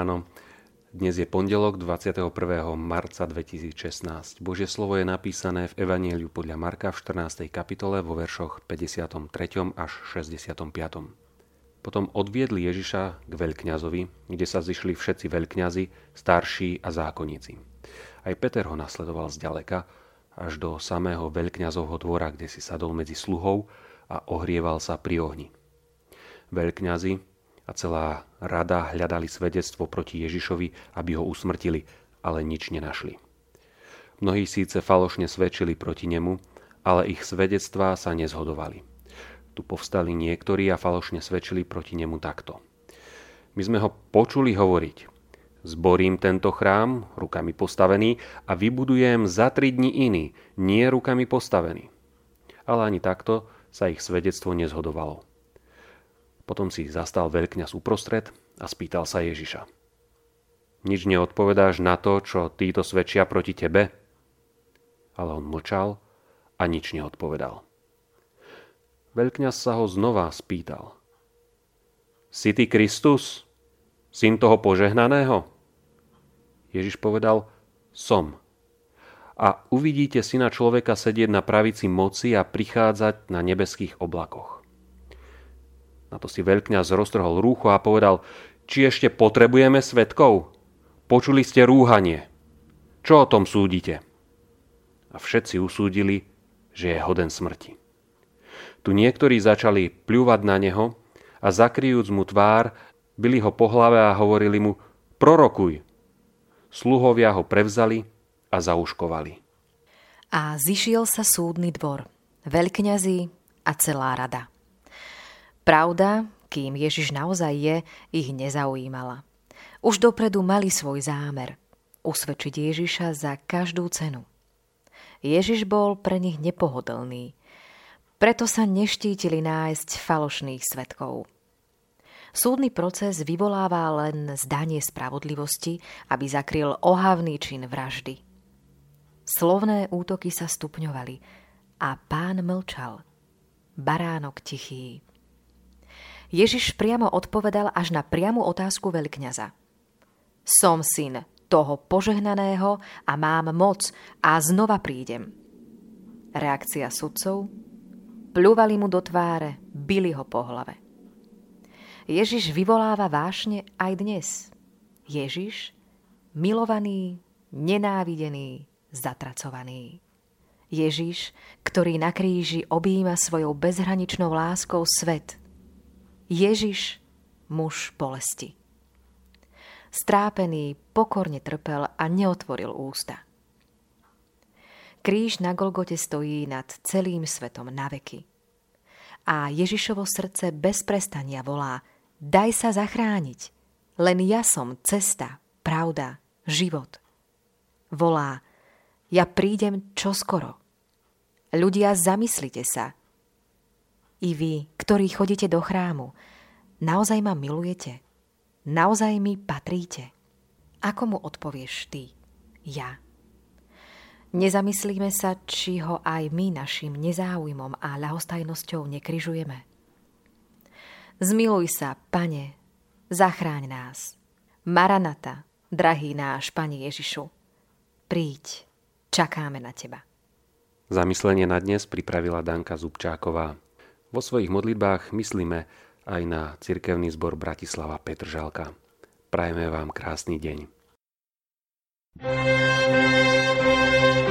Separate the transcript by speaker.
Speaker 1: ráno. Dnes je pondelok 21. marca 2016. Božie slovo je napísané v Evanjeliu podľa Marka v 14. kapitole vo veršoch 53. až 65. Potom odviedli Ježiša k veľkňazovi, kde sa zišli všetci veľkňazi, starší a zákonníci. Aj Peter ho nasledoval zďaleka až do samého veľkňazovho dvora, kde si sadol medzi sluhov a ohrieval sa pri ohni. Veľkňazi a celá rada hľadali svedectvo proti Ježišovi, aby ho usmrtili, ale nič nenašli. Mnohí síce falošne svedčili proti nemu, ale ich svedectvá sa nezhodovali. Tu povstali niektorí a falošne svedčili proti nemu takto. My sme ho počuli hovoriť: zborím tento chrám, rukami postavený, a vybudujem za 3 dní iný, nie rukami postavený. Ale ani takto sa ich svedectvo nezhodovalo. Potom si zastal veľkňaz uprostred a spýtal sa Ježiša: nič neodpovedáš na to, čo títo svedčia proti tebe? Ale on mlčal a nič neodpovedal. Veľkňaz sa ho znova spýtal: si ty Kristus, syn toho požehnaného? Ježiš povedal: som. A uvidíte syna človeka sedieť na pravici moci a prichádzať na nebeských oblakoch. Na to si veľkňaz roztrhol rúcho a povedal: či ešte potrebujeme svedkov? Počuli ste rúhanie. Čo o tom súdite? A všetci usúdili, že je hoden smrti. Tu niektorí začali pľúvať na neho a zakryjúc mu tvár, bili ho po hlave a hovorili mu: prorokuj. Sluhovia ho prevzali a zauškovali.
Speaker 2: A zišiel sa súdny dvor, veľkňazi a celá rada. Pravda, kým Ježiš naozaj je, ich nezaujímala. Už dopredu mali svoj zámer usvedčiť Ježiša za každú cenu. Ježiš bol pre nich nepohodlný, preto sa neštítili nájsť falošných svedkov. Súdny proces vyvoláva len zdanie spravodlivosti, aby zakryl ohavný čin vraždy. Slovné útoky sa stupňovali a Pán mlčal. Baránok tichý. Ježiš priamo odpovedal až na priamu otázku veľkňaza. Som syn toho požehnaného a mám moc a znova prídem. Reakcia sudcov? Pľúvali mu do tváre, bili ho po hlave. Ježiš vyvoláva vášne aj dnes. Ježiš, milovaný, nenávidený, zatracovaný. Ježiš, ktorý na kríži objíma svojou bezhraničnou láskou svet. Ježiš, muž bolesti. Strápený, pokorne trpel a neotvoril ústa. Kríž na Golgote stojí nad celým svetom naveky. A Ježišovo srdce bez prestania volá: daj sa zachrániť, len ja som cesta, pravda, život. Volá: ja prídem čoskoro. Ľudia, zamyslite sa. I vy, ktorí chodíte do chrámu, naozaj ma milujete? Naozaj mi patríte? Ako mu odpovieš ty? Ja. Nezamyslíme sa, či ho aj my našim nezáujmom a ľahostajnosťou nekrižujeme. Zmiluj sa, Pane, zachráň nás. Maranata, drahý náš Pane Ježišu. Príď, čakáme na Teba.
Speaker 1: Zamyslenie na dnes pripravila Danka Zubčáková. Vo svojich modlitbách myslíme aj na cirkevný zbor Bratislava Petržalka. Prajeme vám krásny deň.